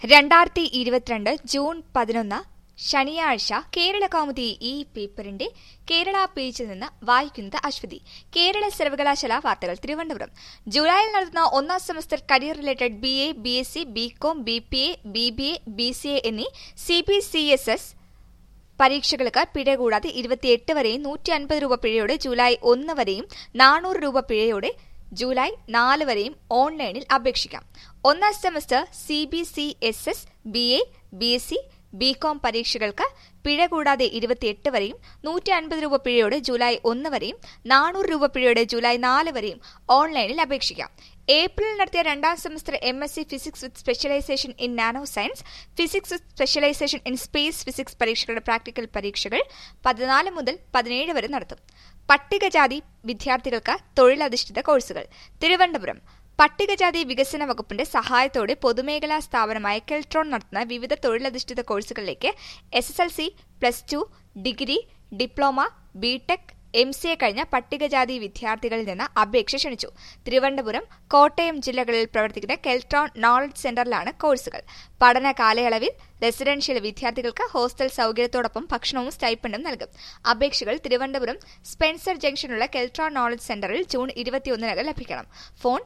2022 June 11 ശനിയാഴ്ച കേരള കൗമുദി ഈ പേപ്പറിന്റെ കേരള പേജിൽ നിന്ന് വായിക്കുന്നത് അശ്വതി. കേരള സർവകലാശാല വാർത്തകൾ. തിരുവനന്തപുരം. ജൂലൈയിൽ നടത്തുന്ന ഒന്നാം semester career related BA, BSc, BCom, BPA, BBA, BCA എന്നീ CBCSS പരീക്ഷകൾക്ക് പിഴ കൂടാതെ 28 വരെയും 150 രൂപ പിഴയോടെ ജൂലൈ 1 വരെയും 400 രൂപ പിഴയോടെ ജൂലൈ 4 വരെയും ഓൺലൈനിൽ അപേക്ഷിക്കാം. ഒന്നാം semester CBCSS, BA, BSc, BCom പരീക്ഷകൾക്ക് പിഴ കൂടാതെ 28 വരെയും 150 രൂപ പിഴയോടെ ജൂലൈ 1 വരെയും 400 രൂപ പിഴയോടെ ജൂലൈ 4 വരെയും ഓൺലൈനിൽ അപേക്ഷിക്കാം. ഏപ്രിലിൽ നടത്തിയ രണ്ടാം semester MSc physics with specialisation in nano science, physics with specialisation in space physics പരീക്ഷകളുടെ പ്രാക്ടിക്കൽ പരീക്ഷകൾ 14 മുതൽ 17 വരെ നടത്തും. പട്ടികജാതി വിദ്യാർത്ഥികൾക്ക് തൊഴിലധിഷ്ഠിത കോഴ്സുകൾ. തിരുവനന്തപുരം. പട്ടികജാതി വികസന വകുപ്പിന്റെ സഹായത്തോടെ പൊതുമേഖലാ സ്ഥാപനമായ കെൽട്രോൺ നടത്തുന്ന വിവിധ തൊഴിലധിഷ്ഠിത കോഴ്സുകളിലേക്ക് SSLC, +2, degree, diploma, BTech, MCA കഴിഞ്ഞ പട്ടികജാതി വിദ്യാർത്ഥികളിൽ നിന്ന് അപേക്ഷ ക്ഷണിച്ചു. തിരുവനന്തപുരം, കോട്ടയം ജില്ലകളിൽ പ്രവർത്തിക്കുന്ന കെൽട്രോൺ നോളജ് സെന്ററിലാണ് കോഴ്സുകൾ. പഠന കാലയളവിൽ റെസിഡൻഷ്യൽ വിദ്യാർത്ഥികൾക്ക് ഹോസ്റ്റൽ സൌകര്യത്തോടൊപ്പം ഭക്ഷണവും സ്റ്റൈപ്പൻഡും നൽകും. അപേക്ഷകൾ തിരുവനന്തപുരം സ്പെൻസർ ജംഗ്ഷനുള്ള കെൽട്രോൺ നോളജ് സെന്ററിൽ ജൂൺ 21 ലഭിക്കണം. ഫോൺ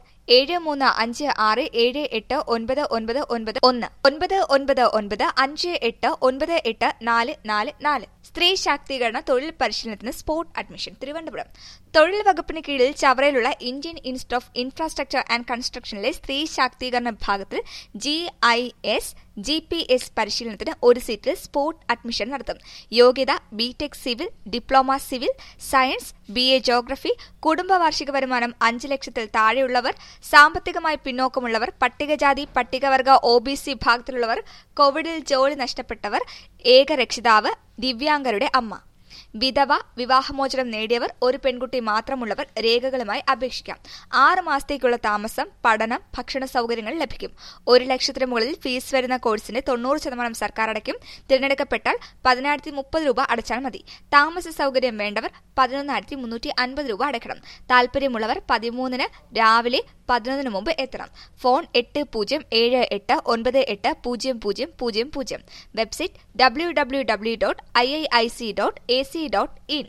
7356789191 സ്ത്രീ ശാക്തീകരണ തൊഴിൽ പരിശീലനത്തിന് സ്പോട്ട് അഡ്മിഷൻ. തിരുവനന്തപുരം. തൊഴിൽ വകുപ്പിന് കീഴിൽ ചവറയിലുള്ള Indian institute of infrastructure and കൺസ്ട്രക്ഷനിലെ സ്ത്രീ ശാക്തീകരണ വിഭാഗത്തിൽ GIS, GPS പരിശീലനത്തിന് ഒരു സീറ്റിൽ സ്പോട്ട് അഡ്മിഷൻ നടത്തും. യോഗ്യത BTech civil, diploma civil science, BA geography. കുടുംബ വാർഷിക വരുമാനം 5 ലക്ഷത്തിൽ താഴെയുള്ളവർ, സാമ്പത്തികമായി പിന്നോക്കമുള്ളവർ, പട്ടികജാതി, പട്ടികവർഗ, OBC വിഭാഗത്തിലുള്ളവർ, കോവിഡിൽ ജോലി നഷ്ടപ്പെട്ടവർ, ഏക രക്ഷിതാവ്, ദിവ്യാംഗരുടെ അമ്മ, വിധവ, വിവാഹമോചനം നേടിയവർ, ഒരു പെൺകുട്ടി മാത്രമുള്ളവർ രേഖകളുമായി അപേക്ഷിക്കാം. 6 മാസത്തേക്കുള്ള താമസം, പഠനം, ഭക്ഷണ സൌകര്യങ്ങൾ ലഭിക്കും. 1 ലക്ഷത്തിന് മുകളിൽ ഫീസ് വരുന്ന കോഴ്സിന്റെ 90% സർക്കാർ അടയ്ക്കും. തിരഞ്ഞെടുക്കപ്പെട്ടാൽ 10,030 രൂപ അടച്ചാൽ മതി. താമസ സൌകര്യം വേണ്ടവർ 11,350 രൂപ അടയ്ക്കണം. താൽപര്യമുള്ളവർ 13 രാവിലെ 11 മുമ്പ് എത്തണം. ഫോൺ 8078980000. Website www.iiic.ac.in.